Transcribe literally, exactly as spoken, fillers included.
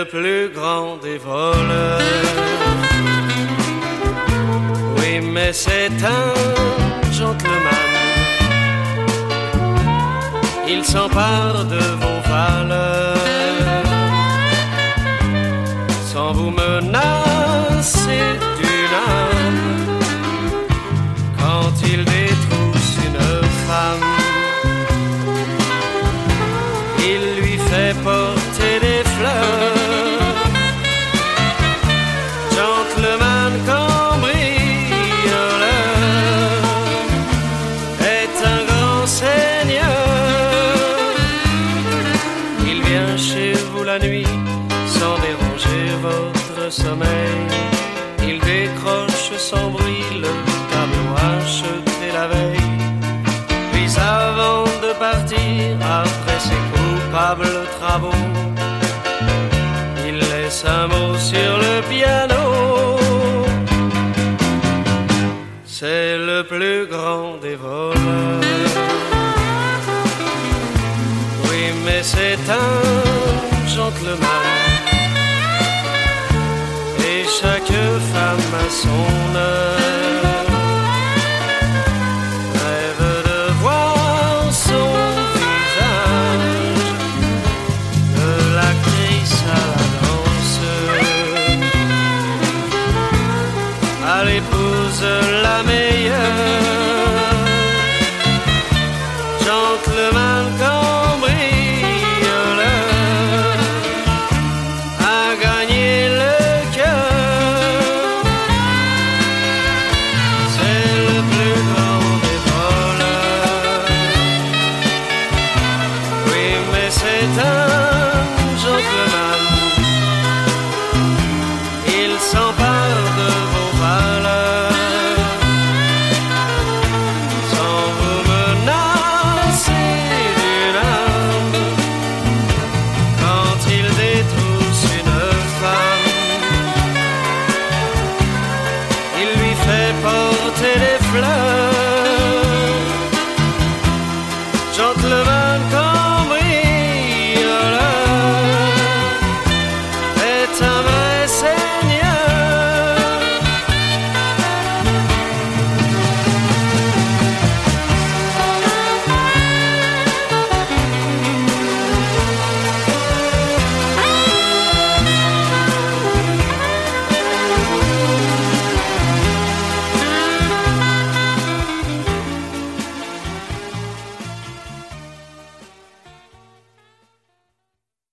le plus grand des voleurs. Oui, mais c'est un gentleman. Il s'empare de vos valeurs sans vous menacer d'une arme. Quand il détrousse une femme, il lui fait porter des fleurs. Gentleman cambrioleur est un grand seigneur. Il vient chez vous la nuit sans déranger votre sommeil. Il décroche sans bruit le tableau acheté la veille. Puis avant de partir, après ses coupables travaux, il laisse un mot sur le piano. C'est le plus grand des voleurs. Oui, mais c'est un gentleman. Et chaque femme a son heure. Rêve de voir son visage, de l'actrice à la danseuse, à l'épouse la meilleure. Gentleman cambrioleur a gagné le cœur. C'est le plus grand des voleurs. Oui, mais c'est un gentleman. Il s'empare de vos valeurs sans vous menacer d'une arme. Quand il détrousse une femme, il lui fait porter des fleurs.